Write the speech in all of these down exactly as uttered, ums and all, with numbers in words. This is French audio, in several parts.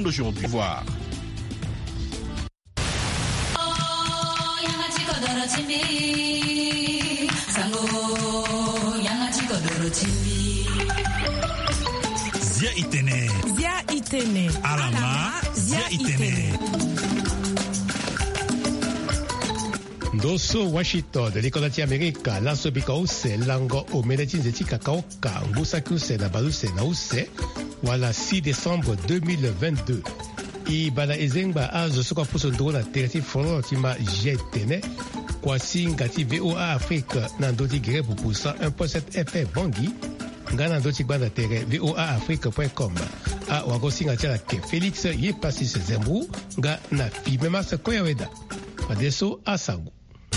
monde aujourd'hui. Voir. Zia Itene. Zia Itene. Alama. Zia Itene. Doso Washington, l'Économie américaine, l'Ansobika Ose, Lango, Omenetinzeti Kakaoka, Ngusakuse, Nabaluse, Nause, voilà six décembre deux mille vingt-deux. I bana ezengba azo soka puso ndoro na tereti folo tima jetene, kwasi ngati V O A Afrique, nandoti gire pupusa un virgule sept F M Bangi, ngana ndoti bana tere V O A Afrique point com. A wagosi ngati la ke Félix ye pasi se zembu, nga na fimema se koyaweda. Adesso a Sango.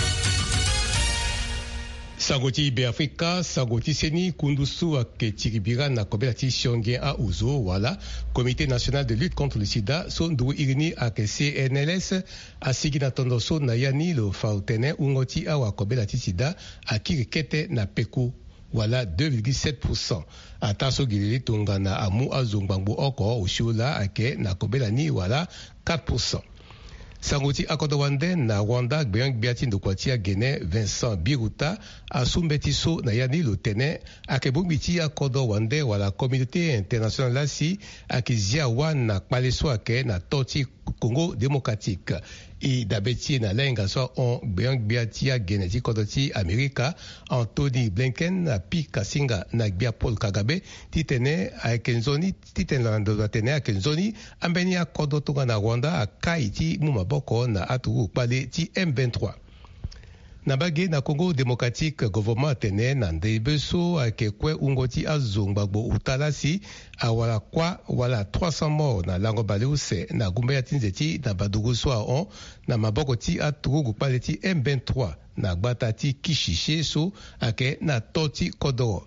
Sangoti Ibe Afrika, Sangoti Seni, Kundusu ake Tiribira na kobela ti Shongen a Uzo, wala, Comité national de lutte contre le sida, son dou irini ake C N L S, asigi na tondo so na yani lo fautene ungoti awa kobela ti sida, akiri kete na peku, wala deux virgule sept pour cent. Ataso gilili tonga na amu azongbangu oko ushula ake na kobela ni wala quatre pour cent. Sangoti akodo wande na Rwanda gbeang biati ndokwatia Guinée Vincent Biruta asumbeti so na yani lotene akebumbiti akodo wande wala communauté internationale lasi akizia wana kpaleso ake na toti Congo démocratique i dabeti na lenga so on gbeang biati ya Guinée ti kodoti Amerika Anthony Blinken na pi kasinga na gbia Paul Kagame titene akenzoni titene lando tene akenzoni ambeni akodo tonga na Rwanda akaiti muma boko na atu pale ti M vingt-trois. Na bagé na Congo démocratique gouvernement tene na ndebeso akekwe ungoti azongbagbo utalasi awala kwa wala trois cents morts na lango baleuse na gumba ya tinzeti na baduguso a on na maboko ti atu pale ti M vingt-trois na gbata ti Kishishe so ake na toti kodoro.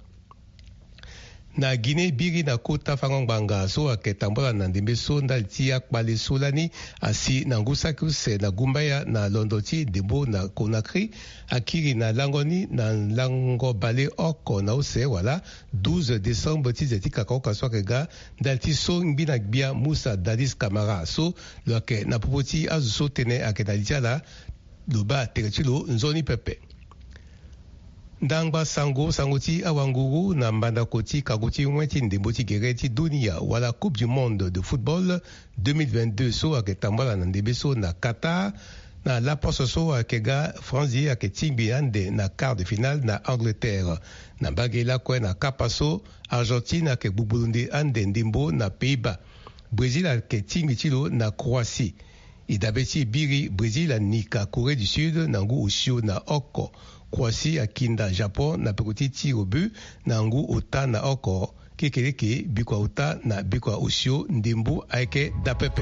Na Guinée biri na kota fangongbanga so ake tambola na ndembe so ndalti ya kpale solani asi na ngusakuse na gumbaya na londoti debo na Conakry akiri na langoni na lango bale oko na ose wala douze décembre tizeti kakaoka so akega ndalti so mbina gbia Musa Dadis Kamara so loke na popoti azu so tene ake dalijala loba teretilo nzoni pepe. Ndangba sango sangoti awanguru na mbanda koti kagoti mweti ndemboti gereti dunia wala Coupe du monde de football deux mille vingt-deux so ake tambola na ndebeso na Qatar na la poso so akega Franzi ake timbi ande na quart de finale na Angleterre na bagela kwe na kapaso Argentine ake bubulunde ande ndimbo na Pays-Bas Brésil ake timbi tilo na Croatie idabeti biri Brésil anika Corée du Sud na ngu ushio na oko Kwasi akinda Japon na pekoti ti obu na ngu ota na oko kekeleke bikwa ota na bikwa usio ndimbu aike dapepe.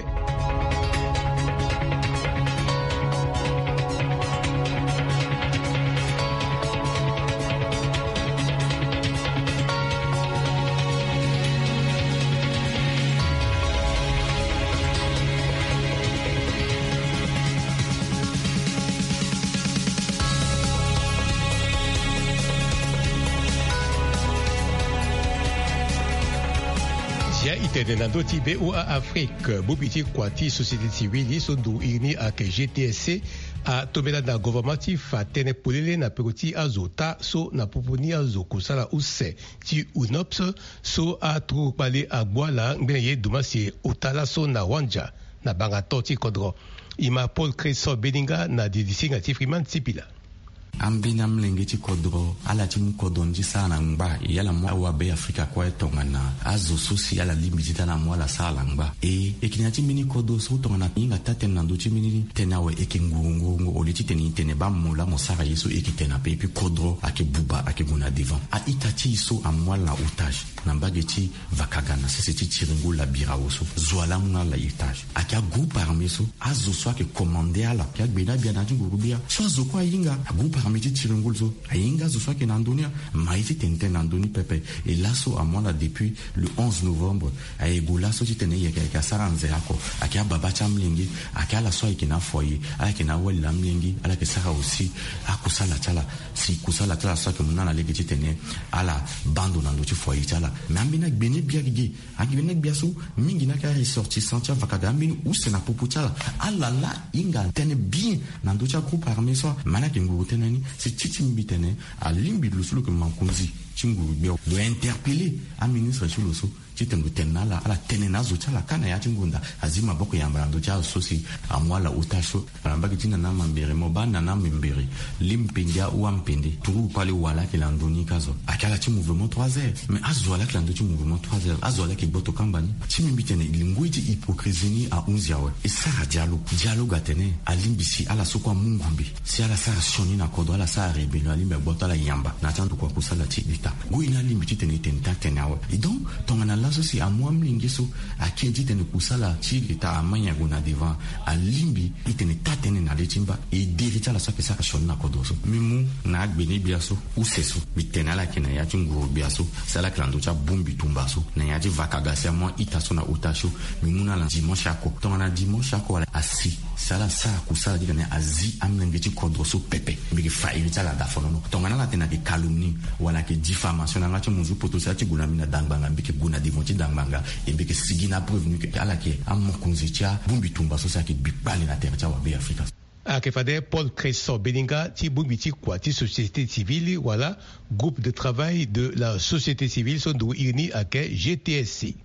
Itene na doti B O A Afrique bubiti kwati société civile sondu ini ak G T S C a tomela na gouvernement fa tene polele na pekoti azota so na poponi azo kusala use ti unops so a tru pale agwala ngbenye dumasi utala so na wanja na banga toti kodro ima Paul Creso Beninga na didisinga ti Freeman Tipila. Ambina mlenge ti kodro ala ti mu kodonji sana ngba yala mo awa be Afrika kwa tongana azo sosi ala limitita na mo ala sala ngba e ekinya ti mini kodo so tongana inga taten na ndo ti mini tenawe ekengurungu oli ti teni tene ba mo la mo sara yeso ekitena pe puis kodro ake buba ake guna devant a itati so amwa la otage na mbageti vakagana sese ti tiringo la bira oso zwala mna la etage ake groupe armé so azo so ake commander ala ya gbeda bia na ti ngurubia so azo kwa inga groupe armée ti tirengol so ainga zo soit que nandonia maïti tente nandoni pepe et là so à moi là depuis le onze novembre ay gola so ti tene yeke ka saranze yako akia baba chamlingi akia la so ikina foyer akia na wala mlingi ala ke sara aussi akusala tala si kusala tala so que munana leki ti tene ala bando nando ti foyer tala mais ambina bene biagigi akibena biaso mingi na ka ressorti sentia vakada ambini ou c'est na popo tala ala la inga tene bien nando ti groupe armé so mana ke nguru tenani c'est titi mbitene a limbi lo solo que mankunzi chinguru bio do interpeller a ministre sur le so chitengo tenala ala tenena zo chala kana ya chingunda azima boko ya mbrando cha sosi amwala utasho ambaki tina na mambere mobana na mbere limpindia ou ampende turu pale wala ke landoni kazo akala chi mouvement trois heures mais azwala ke landoni mouvement trois heures azwala ke boto kambani chimimbitene linguiti hypocrisie a onze yawe et ça dialogue dialogue atene alimbisi ala sokwa mungumbi si ala sa shoni na kodo ala sa rebellion alimbe boto la yamba na tanto kwa kusala ti dita goina limbiti tene tenta tenawe et donc tongana là aussi à moi mlingiso à qui dit ne kusala chi eta amanya guna devant à limbi itene tatene na lechimba et dirita la soke saka shonna kodoso mimu na gbeni biaso useso bitena la kina ya tungo biaso sala klando cha bumbi tumbaso na ya di vakagasa moi itaso na utasho mimu na la dimanche ako tona dimanche ako wala asi sala sa kusala di na azi amnangeti kodoso pepe bigi fairita la dafono tongana la tena ke calomnie wala ke diffamation na ngati muzu poto sa ti guna mina dangbanga biki guna monti dangmanga et bien que sigina prévenu que ala ke amokunzicha bumbi tumba so sa ke bipali na terre wa be Afrika a ke fade Paul Cresson Beninga ti bumbi ti kwa ti société civile voilà groupe de travail de la société civile sont do uni à ke G T S C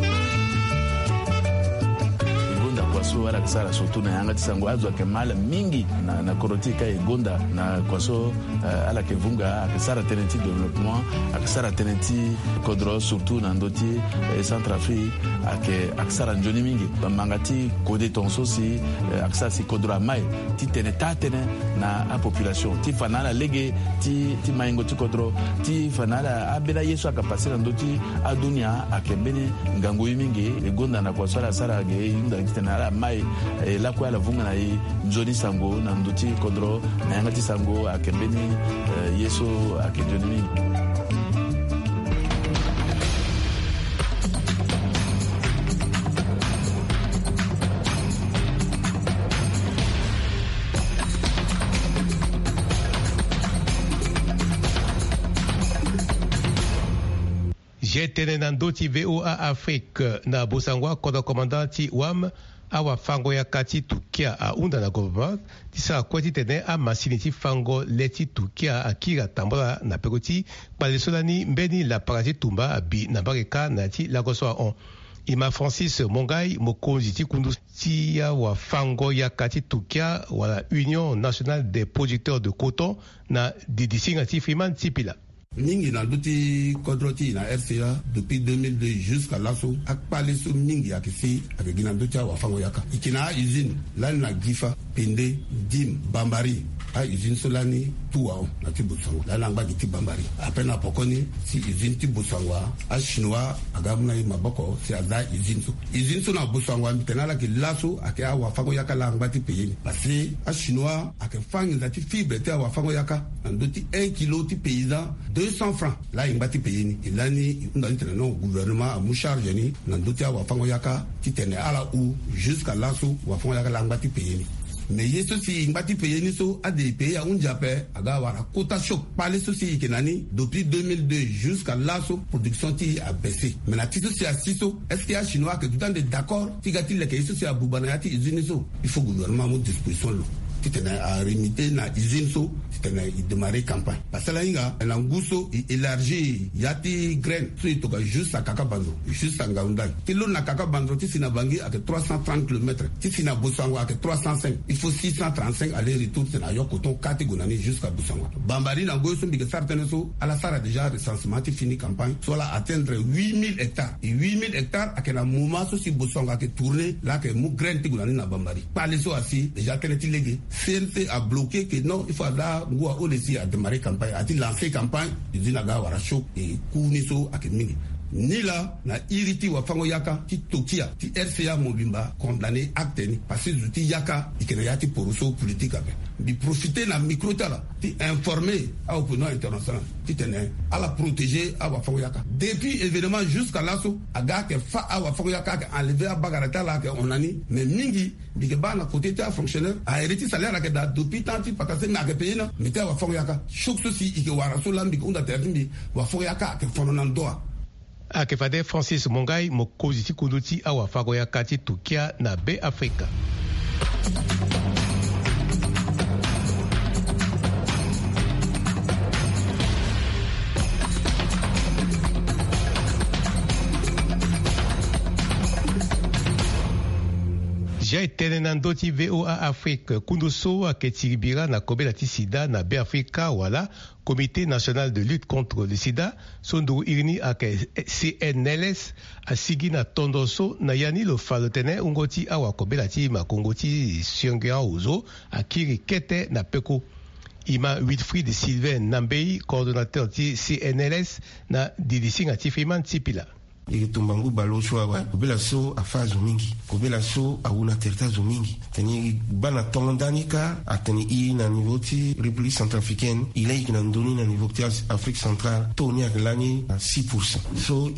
kwaso wala kisala surtout na yanga tisango azwa ke mala mingi na na korotika egonda na kwaso uh, ala ke vunga akisara tenenti développement akisara tenenti kodro surtout na ndoti eh, Centrafrique ake akisara njoni mingi bamangati kode tonso si eh, akisara si kodro mai ti tene tatene na a population ti fanala lege ti ti maingo ti kodro ti fanala abela yesu akapasira ndoti adunia akembene ngango mingi egonda na kwaso ala sara ge inda kitena ala mai eh, la kwa la vunga na i njoni sango na ndoti kodro na yangati sango akembeni eh, yeso akenjoni jetene na ndoti V O A Afrique na bosangwa koda komandati wam awa fango ya kati tukia a unda na government tisa kweti tene a masini ti fango leti tukia a kira tambola na pekoti palesolani mbeni la parati tumba abi na bareka na ti lagoso on Ima Francis Mongai mokonzi ti kundu ti ya wa fango ya kati tukia wala Union nationale des producteurs de coton na didisinga ti Freeman Tipila mingi na duti kodroti na R C A depuis deux mille deux jusqu'à l'asso akpale so mingi akisi akigina duti wa fango yaka ikina usine la na gifa pende dim bambari a usine solani tuwa na ti Botswana la na ngba ti bambari apena pokoni si usine ti Botswana a chinois agamna maboko si ada usine so usine so na Botswana tenala ke laso ake a wa fango yaka la ngba ti peyeni parce a chinois ake fangi za ti fibre ti wa fango yaka na duti un kilo ti paysan deux cents francs là il bati payeni ilani ndani tena no gouvernement a moucharge ni na duti a wa fango yaka ti tene ala ou jusqu'à laso wa fango yaka la ngba ti payeni mais yeso si ngati payeni so a des pays a un jape aga wara quota choc parler ceci kenani depuis deux mille deux jusqu'à l'asso production ti a baissé mais la titre c'est assiso est-ce qu'il y a chinois que tout le temps d'accord ti gati le que c'est a bubana ti usine so il faut gouvernement mon disposition lo ti tena a limiter na usine so ti tena i démarrer campagne parce que là inga na nguso i élargir yati grain so i toka juste à Kakabando juste à Ngaundai ti lo na Kakabando ti sina bangi à trois cent trente kilomètres ti sina Botswana à trois cent cinq il faut six cent trente-cinq aller retour tena yo coton kati gonani jusqu'à Botswana bambari na ngoso mbi que certaines so ala sara déjà recensement ti fini campagne so la atteindre huit mille hectares et huit mille hectares à na moment so si Botswana que tourner là que mu grain ti gonani na bambari parler so asi déjà teneti légué C N C a bloqué que non, il faut là, Ngoua Olesi a démarré campagne, a dit lancé campagne, il dit Naga Warachok et Kouniso à Kemini. ni la na iriti wa fango yaka ti tokia ti R C A mobimba condamné acte ni parce que ti yaka ikena yati poroso politique abe bi profiter na micro tala ti informer à opinion internationale ti tene à la protéger à wa fango yaka depuis événement jusqu'à l'asso aga ke fa à wa fango yaka enlever à bagarata la ke onani mais mingi bi ke ba na côté ta fonctionnaire a hérité salaire ke da depuis tant ti pakase na ke payer na mais ta wa fango yaka choc ceci ike wara so lambi ko nda termbi wa fango yaka ke fono nan doa akefade Francis Mongai mokozi ti kunduti awa fago ya kati tukia na be Afrika. Ja etene na ndoti V O A Afrique kunduso aketiribira na kobela ti sida na be Afrika wala Comité national de lutte contre le sida sondu irini ake C N L S asigi na tondoso na yani lo falotene ungoti awa kobela ti makongoti siongea uzo akiri kete na peko ima Wilfried Sylvain Nambei coordonnateur ti C N L S na didisinga ti Fiman Tipila ike tumbangu balo so awa kobela so afa zo mingi kobela so awuna terta zo mingi teni bana tongondani ka ateni i na niveau ti République centrafricaine il est na ndoni na niveau ti Afrique centrale toni aklani à six pour cent so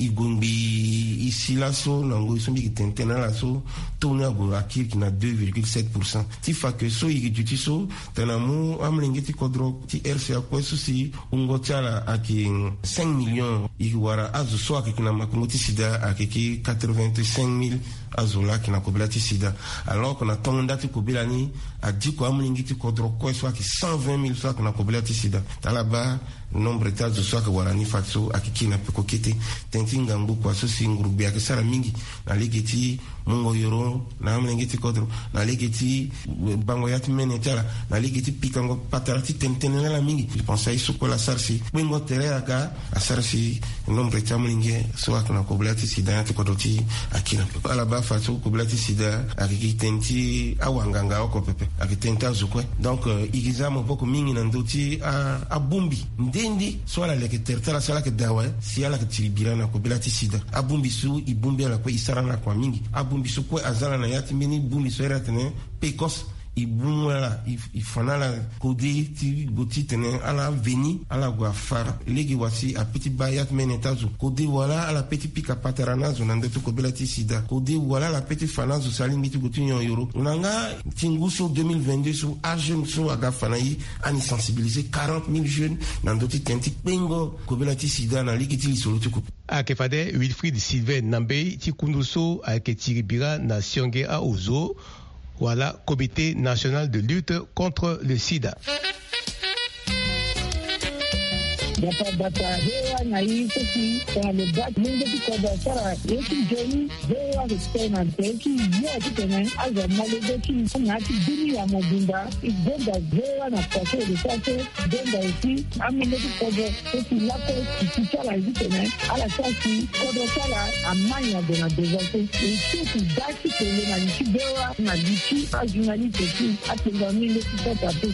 igombi ici là so nango so mi tentena la so toni ago akir ki na deux virgule sept pour cent ti fa que so igi juti so tanamu amlenge ti kodro ti R C A ko so si ungotala aki cinq millions igwara azu so akina makungo sida akeki quatre-vingt-cinq mille azola qui na kobela ti sida alors qu'on a tonda ti kobela ni a dit ko amlingi ti kodro ko soit ki cent vingt mille soit na kobela ti sida talaba nombre ta zo soit ko warani fatso akiki na peko kete tentinga mbu kwa so singrubi akisara mingi na legeti mungo yoro na amlingi ti kodro na legeti bango yati menetala na legeti pikango patarati tentene la mingi je pense à iso ko la sarsi bengo tere aka asarsi nombre ta amlingi soit na kobela ti sida ti kodro ti akina alaba faso kobela ti sida akiki tenti awanganga oko pepe akitenta zukwe donc uh, igiza mo poko mingi na ndoti a, a bumbi ndendi swala leke tertala swala ke dawa si ala ke tiribira na kobela ti sida a bumbi su i bumbi ala kwe isara na kwa mingi a bumbi su kwe azala na yati mini bumbi su era tene pekos i bumwala i fanala kodi ti goti tene ala veni ala gwa fara legi wasi a petit bayat menetazu kodi wala ala petit pika pateranazo na ndeto kobela ti sida kodi wala la petit fanazo salimi ti goti nyon yoro unanga tinguso deux mille vingt-deux so a jeune so aga fanayi ani sensibiliser quarante mille jeunes na ndoti tenti pengo kobela ti sida na ligi ti lisolo ti ko akefade Wilfried Sylvain Nambei ti kunduso aketiribira na sionge a ozo voilà, Comité national de lutte contre le sida. Data data hewa na hii sisi kwa lebat mungu tiko dasara eki jeni hewa kutena teki ya kitene aza malego ki ngati dini ya mobimba ibonda hewa na pase de pase bonda isi amile tiko do eki lako kitala kitene ala sasi kodo sala amanya de na dezate eki dati kele na nchi hewa na nchi ajunali teki atenda mile tiko tape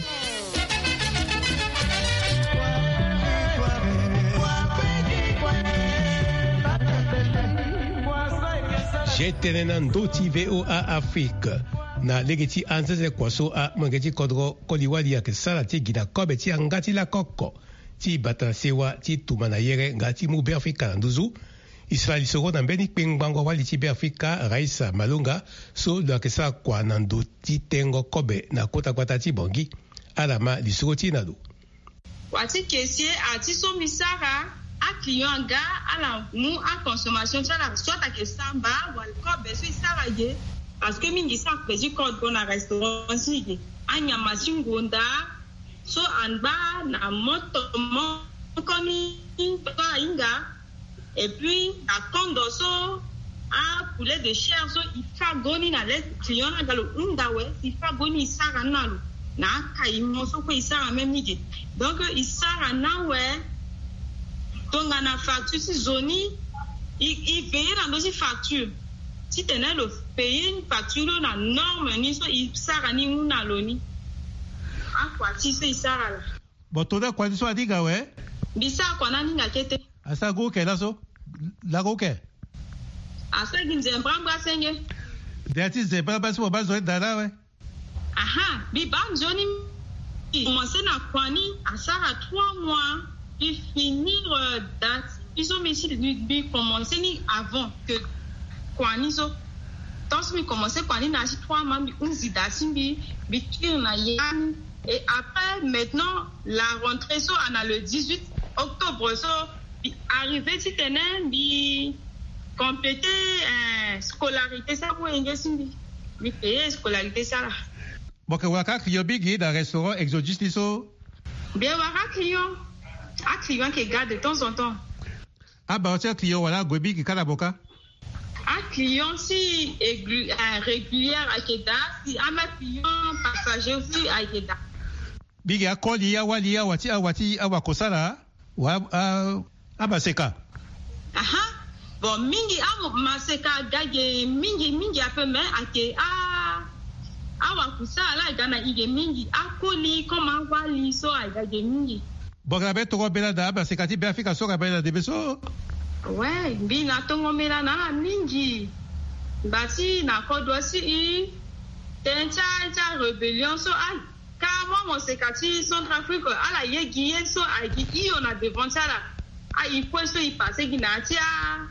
jetene na ndoti V O A Afrique na legeti anzeze kwaso a mangeti kodro koliwali ya kesala ti gina kobe ti angati la koko ti bata sewa ti tuma na yere ngati mu be Afrika na nduzu Israeli soro na mbeni pengbango wali ti be Afrika Raisa Malunga so do kesala kwa na ndoti tengo kobe na kota kwata ti bongi alama lisoro ti na do wati kesie ati so misara a client ga ala mu a consommation ça soit à que samba wal ko beso isara ye parce que mingi sa peji ko do na restaurant si anya masingonda so anba na moto mo komi ba inga et puis à kondo so a poulet de chair so il fa goni na le client na galo undawe il fa goni isara na lo na kai mo so ko isara même ni donc isara na we donc on a facture si zoni il il paye dans nos factures si tenait le payer une facture na norme ni so il sara ni una loni a quoi si c'est sara la botoda kwa so adiga we bisa kwa nani ngakete asa go kela so la roke asa ginze bramba senge dati ze bramba so bazo dara we aha bi banjoni commencer na kwani asa à trois mois et finir euh, date ils ont mis bi commencer ni avant que kwani so donc mi commencer kwani na trois mois bi unzi dati bi bi na yan et après maintenant la rentrée so on a le dix-huit octobre so bi arrivé si tenen bi compléter euh, scolarité ça pour ingésimbi bi payer scolarité ça là. Boke waka client bigi dans restaurant exotis liso. Bien waka client. A client qui garde de temps en temps. Ah bah tiens client voilà gobi qui kala boka. A client si aigu, euh, régulière à Keda, si ama client passager aussi à Keda. Bigi a koli ya wali ya wati a wati a wakosala wa a abaseka. Aha. Bon mingi a maseka gage mingi mingi a peu mais a ke a awa kusala gana ige mingi akoli koma wali so agage mingi boka be to bela da ba sekati be afika so ka bela de beso ouais bi na tongo mela na mingi bati na kodwa si i tencha cha rebellion so ai ka mo mo sekati Centrafrique ala yegi so agi i on a devant ça là ai faut so i passer gina tia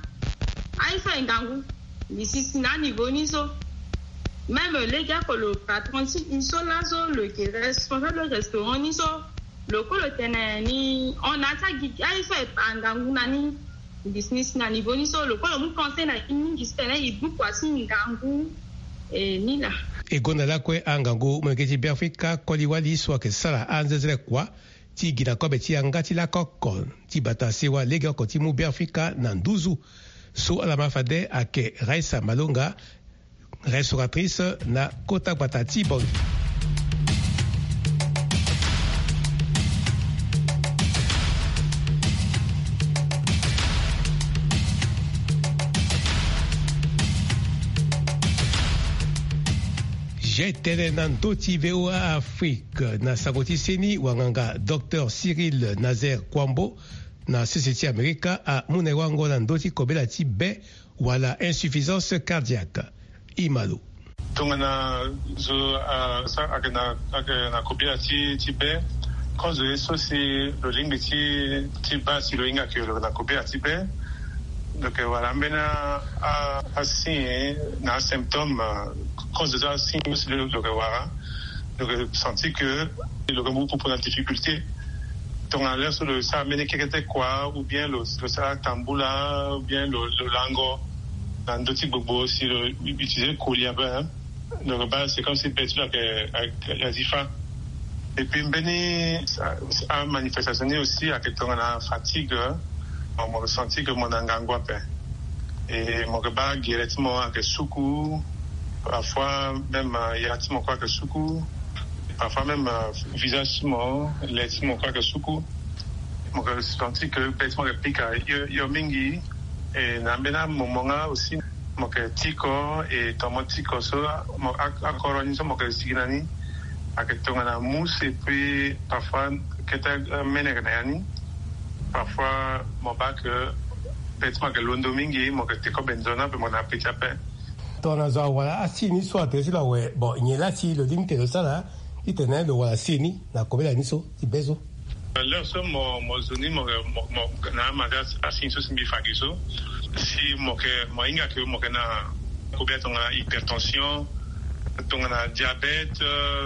ai so ngangu ici sina niveau ni so. Même les gars que le patron, ils sont là, le qui est responsable du restaurant, ils sont le colonel, on a ça qui a fait un gangounani business na niveau, ils sont le colonel, nous conseille na une discipline, il beaucoup à signer gangou et ni là. Et gonala kwe angangu, mwengeti biafrika koliwali soit que ça la anzezre quoi, ti gina kobe ti angati la kokon, ti batasewa lega kotimu biafrika nanduzu, so ala mafade ake Raisa Malonga. Restauratrice na Kota Batati Bon. J'étais dans Toti V O A Afrique na Sagoti Seni wanganga docteur Cyril Nazer Kwambo na Société America a Munewango na Ndoti Kobela Tibe wala insuffisance cardiaque. Imalo. Tongana zo sa akena akena kopia ti ti be cause eso c'est le ligne ti ti bas si le inga que la kopia ti be donc voilà mena a asi na symptôme cause de ça signe aussi le le voilà donc senti que le groupe pour la difficulté donc en l'air sur le ça mené quelque quoi ou bien le le ça tambula ou bien le le lango dans d'autres bobo aussi utiliser le collier hein donc bah c'est comme si bête là que la difa et puis beni a manifestation aussi à quelque temps la fatigue on m'a ressenti que mon angangwa pe et mon gaba directement avec soukou parfois même il y a timo quoi que soukou parfois même visage mo les timo quoi que soukou mon ressenti que bêtement réplique yo mingi et nambena momonga aussi moke tiko et tomo tiko so mo akoroniso moke siginani aketonga na mousse et puis parfois keta menegnani parfois mon bac bêtement que londo mingi moke tiko benzona pe mon appétit pe tona za wala asini so atesi la we bon nyela ti le limite de ça là itene de wala sini na kobela niso tibezo leur so mo mo zoni mo mo na magas asini so simbi fagiso si moke moinga que moke na couvert ton hypertension ton diabète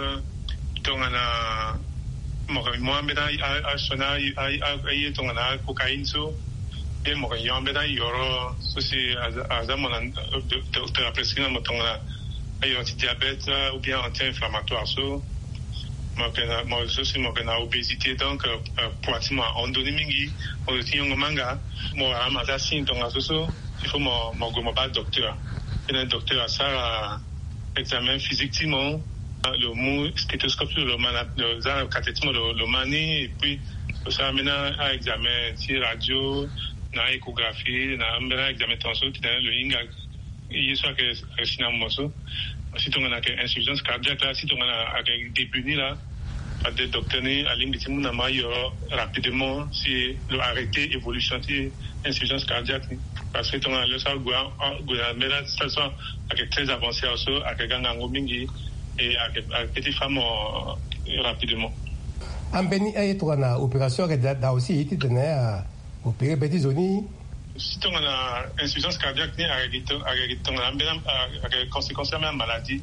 ton na moke moi mena a sona a ton na cocaïne so et moke yo mena yoro so si aza mon docteur prescrit mon ton na a diabète ou bien anti-inflammatoire so moke na mo so si moke na obésité donc poitima ondoni mingi o tingo manga mo amaza sin ton asoso il faut mo mo go mo ba docteur et un docteur à ça examen physique timo le mou stéthoscope le mana le za cathétisme le le mani et puis ça amène à examen ti radio na échographie na amène examen tension qui dans le inga il soit que sinon mo so si on a une insuffisance cardiaque là si on a un début là des docteurs à l'ingénieur yo rapidement si le arrêter évolution de insuffisance cardiaque parce que ton le ça goua goua mais là ça soit avec très avancé aussi avec gangango mingi et avec petite femme rapidement en beni ay to na opération da aussi été tenait opérer petit zoni si on a insuffisance cardiaque ni avec avec ton avec conséquences même maladie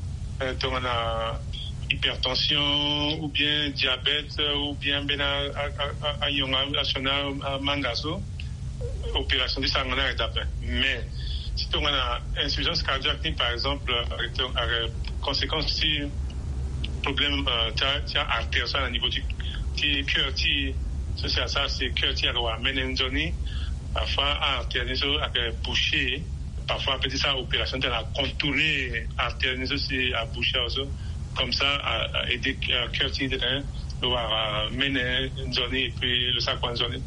on a hypertension ou bien diabète ou bien ben à yonga national mangaso opération de sang na étape mais si on a insuffisance cardiaque par exemple avec conséquence si problème tiens artère ça au niveau du du cœur qui c'est ça c'est cœur qui a amené zone parfois artère avec boucher parfois petit ça opération de la contourner artère aussi à boucher aussi comme ça à aider cœur qui de doit mener une zone et puis le sac en zone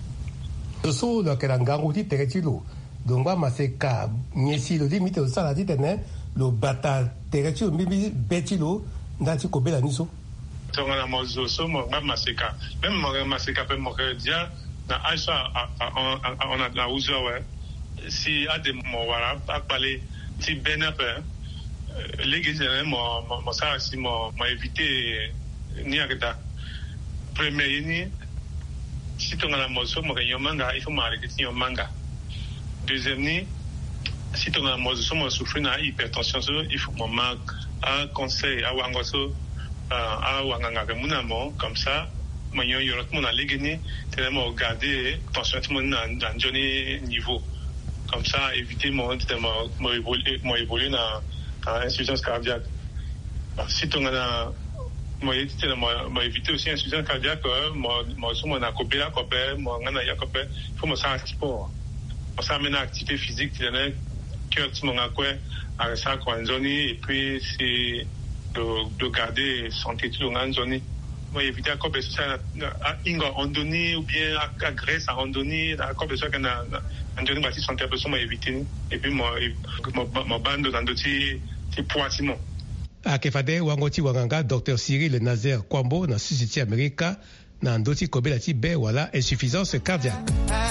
so lo que ranganguti teretilo donc ba maseka nyesi lo limite au sala ditene lo bata teretilo bibi betilo ndati ko bela niso donc on a mozo so mo maseka même mo maseka pe mo dia na aisha on a la uzo ouais si a des mo wala a parler ti benape l'église mo mo ça si mo mo éviter ni akata premier ni si tu as la mozo mo yo manga il faut m'arrêter si yo manga deuxième ni si tu as la mozo mo souffrir na hypertension il faut mo manque un conseil à wangoso à wanganga munamo comme ça mo yo yo mo na l'église tellement garder tension tout monde dans journée niveau comme ça éviter mo mo évoluer mo évoluer na insuffisance cardiaque si tu as moi éviter moi éviter aussi insuffisance cardiaque moi moi sur mon acopé acopé moi ngana yakopé faut me faire sport on s'amène activité physique tu sais que tu m'en as quoi à ça quoi en zone et puis c'est de de garder santé tout en zone moi éviter acopé ça ingo andoni ou bien à graisse à andoni acopé ça qu'on a en zone bâti santé personne moi éviter et puis moi moi bande dans d'autres petits poissons akefade wangoti wanganga Docteur Cyril Nazaire Kwambo na Société America na ndoti kobela ti be wala insuffisance cardiaque.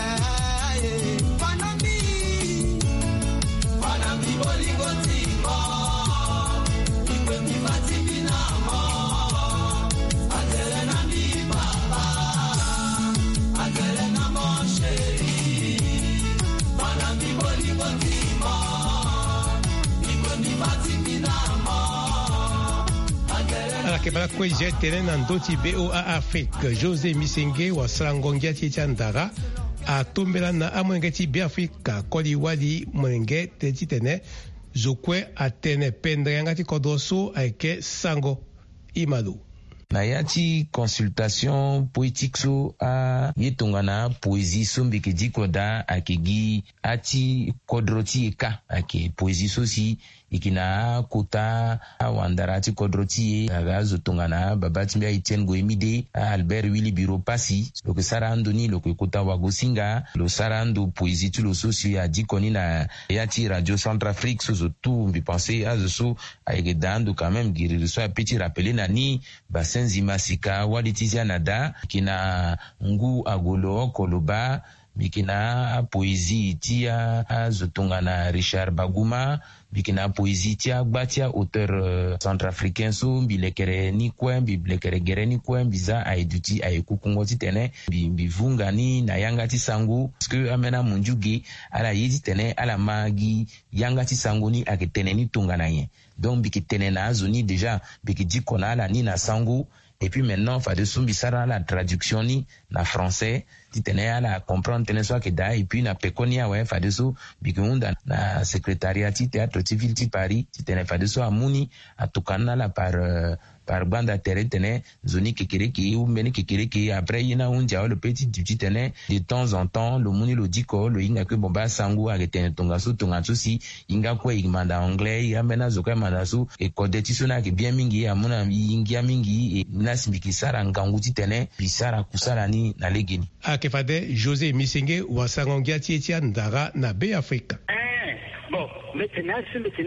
Kebala kweje tenen na ndoti B O A Afrique José Misenge wa Srangongia Tiandara a tombela na amwengeti bi Afrika kodi wadi mwenge teti tene zokwe atene pendre ngati kodoso aike sango imalu na yati consultation poétique so a yetongana poésie so mbekedi koda akegi ati kodroti eka ake poésie so si ikina kota wandara ati kodroti agazo tongana babati mbia Etienne Goemide Albert Willy Biro Pasi lo kesara andoni lo kota wagosinga lo sarando poésie tu lo socio ya dikoni na yati Radio Centrafrique so zo tout mbi penser azo so aigedando quand même guérir so a petit rappeler nani basen Zimasika waditizia nada kina ngu agolo koloba bikina poésie tia azotongana Richard Baguma bikina poésie tia gbatia auteur uh, centrafricain so bilekere ni kwem bilekere gere ni kwem biza aiduti aekukungoti tene bivunga ni na yangati sangu parce que amena munjuge ala yidi tene ala magi yangati sangu ni aketene ni tongana yen donc bikitene na azoni déjà bikidi kona ala ni na sangu. Et puis maintenant, il faut de la traduction ni na français, tu tenais à la comprendre, tenais soit que da, et puis na peconia, ouais, faut de so, bikunda na secrétariat, ti théâtre civil, ti Paris, tu tenais, faut de so à Mouni, à Tukana la par, euh, par bande terre tenait, zoni kekereki, ou meni kekereki, après, yina undia, le petit du tenait, de temps en temps, le Mouni le diko, le inga que bomba sangu, a retenu tongasu, tongasu si, inga kwe, igmanda anglais, yamena zoka mandasu, et kodeti sona, que bien mingi, amona, ingia mingi, et nasimiki sara nganguti tene, bisara kusara ni na legeni. Akefade, José Misenge, wasangongia tietia ndara na B Afrique. Eh, bon, maintenant, c'est maintenant.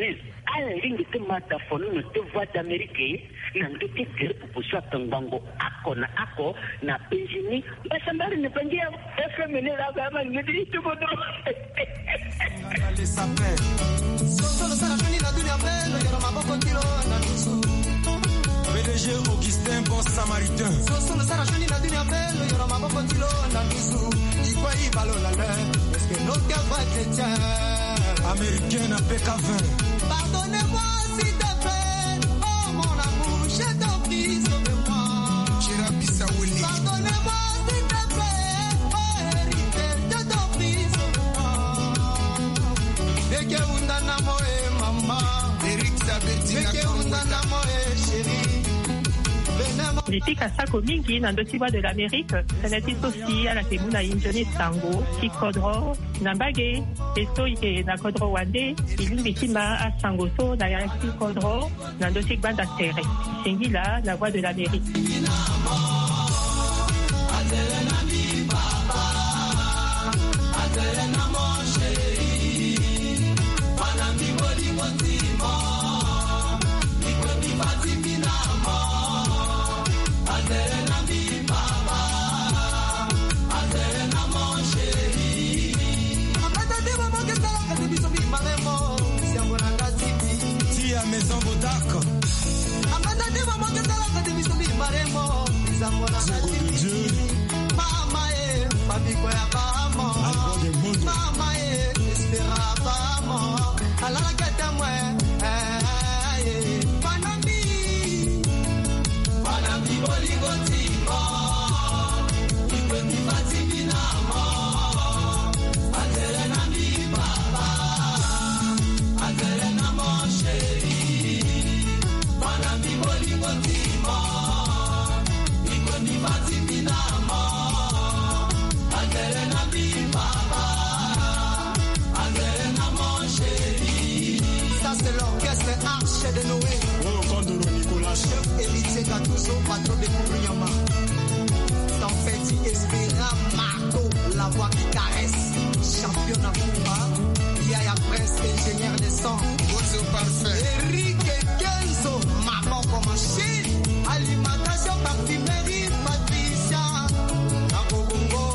ala lingi te mata fono no te voix d'Amérique na ndo te te pour tangango ako na ako na Benjini basambari ne pangia F M ne la ba man ngedi to bodo les sapins solo sala fini na dunia belle yoro maboko kilo na nusu P D G Augustin Bon Samaritain solo sala fini na dunia belle yoro maboko kilo na nusu ikwa ibalo la le est-ce que notre cœur va chrétien américaine à P K vingt pardonnez-moi s'il te plaît oh mon amour je t'en prie sauve-moi pardonnez-moi s'il te plaît oh hérité je t'en prie sauve-moi Beke undana moe mama Eric Sabetina Beke undana moe chérie Politika sako mingi na ndotiwa de l'Amérique, seneti sosi ala ke muna injoni sango, ki kodro, nambage, esto ike na kodro wande, ilimbi tima a sango so na yanki kodro, na ndotik banda tere. Singila, la voix de l'Amérique. Maison Bodarc Amadade maman que ça la de bisobi maremo Zamona Dieu Mama e Fabi Koya Bama Mama e Espera Bama Ala la gata moi eh Panami Panami Bolingo Timo Ipe mi Fatimi Namo Adele Nami Baba Adele Namo Chéri ça c'est l'orchestre Arche de Noé oh Condoro Nicolas chef héritier Gattuso patron de Kouriyama sans fait Espera Marco la voix qui caresse champion d'Afrique Yaya Prince ingénieur de son Bozo parfait Eric Kenzo maman comme machine alimentation parfumerie Patricia Nakobongo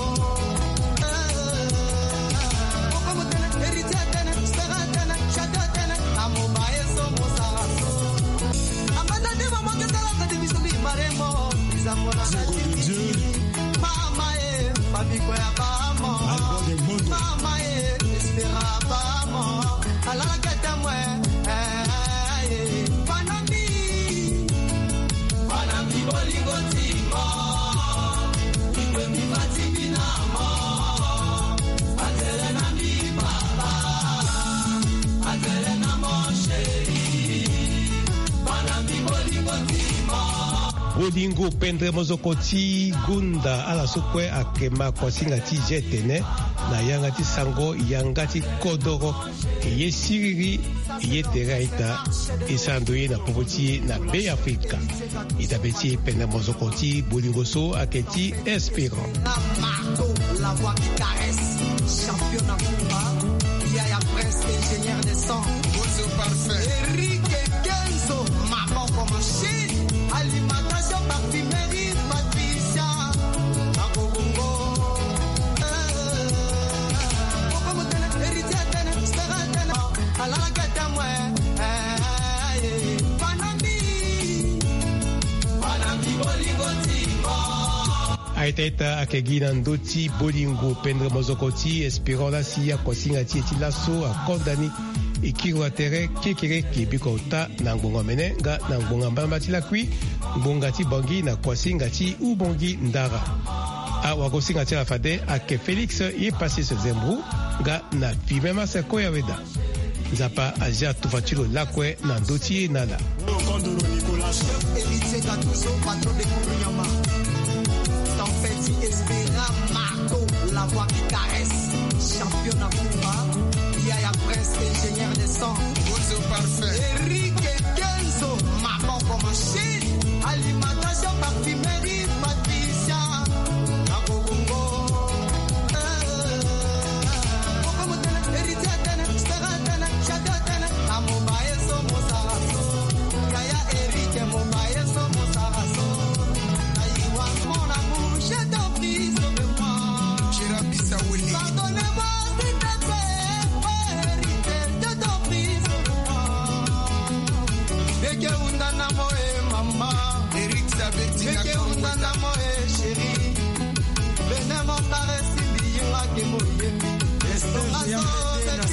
Okomo tene héritier tene Spera tene Chata tene Amobaye somo saraso Amanda de maman que ça la de bisobi maremo Zamona Dieu Mama e Fabi Koya Bama Mama e Espera Bama Ala la gata moi eh Panami Panami Bolingo Timo Ipe mi Fatimi Namo Adele Nami Baba Adele Namo Chéri Panami Bolingo Timo Bolingo pendre mozokoti gunda ala sokwe akema kosinga ti jetene na yanga ti sango yanga ti kodoro ye siriri ye teraita isandoye na popoti na be Afrika ita beti pendre mozokoti bolingo so aketi espérant la voix qui caresse champion d'Afrique Yaya Prince ingénieur de son Bozo parfait Eric Kenzo maman comme machine alimentation parfumerie Patricia Nakobongo Okomo tene héritier tene Spera tene Ala la gata moi eh Panami Panami Bolingo Timo aitaita akegina ndoti bolingo pendre mozokoti espérant la siya kosinga ti eti laso akondani ikirwa tere kekere kibiko ta na ngonga mene nga na ngonga mbamba ti lakui ngonga ti bongi na kosinga ti ubongi ndara awa kosinga ti rafade ake Félix ye pasi se zembru nga na fimema se koya weda nzapa aja tufachilo lakwe na ndoti nala Condoro Nicolas héritier Gattuso patron de Kouriyama sans fait Espera Marco la voix qui caresse champion d'Afrique Yaya Prince ingénieur de son Bozo parfait Eric Kenzo maman comme machine alimentation parfumerie Patricia Nakobongo Okomo tene héritier tene Spera tene Chata tene Amobaye somo Beke undana moe mama Beke undana moe chéri Bene mon caresse Biyinga ke moye Estonga so